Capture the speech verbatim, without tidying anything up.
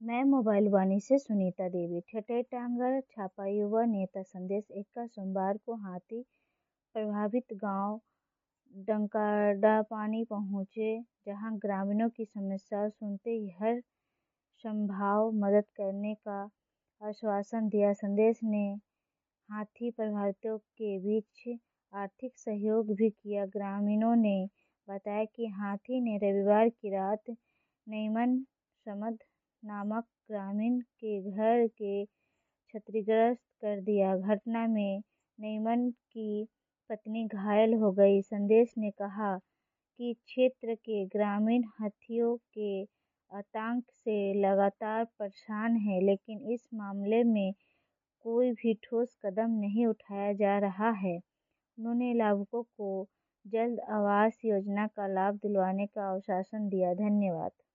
मैं मोबाइल वाणी से सुनीता देवी। ठटेटांगर छापा युवा नेता संदेश इक्कीस सोमवार को हाथी प्रभावित गांव डंकाड़ापानी पहुंचे, जहां ग्रामीणों की समस्याएं सुनते ही हर संभव मदद करने का आश्वासन दिया। संदेश ने हाथी प्रभावितों के बीच आर्थिक सहयोग भी किया। ग्रामीणों ने बताया कि हाथी ने रविवार की रात नईमन समद नामक ग्रामीण के घर के क्षतिग्रस्त कर दिया। घटना में नईमन की पत्नी घायल हो गई। संदेश ने कहा कि क्षेत्र के ग्रामीण हाथियों के आतंक से लगातार परेशान हैं, लेकिन इस मामले में कोई भी ठोस कदम नहीं उठाया जा रहा है। उन्होंने लाभुकों को जल्द आवास योजना का लाभ दिलवाने का आश्वासन दिया। धन्यवाद।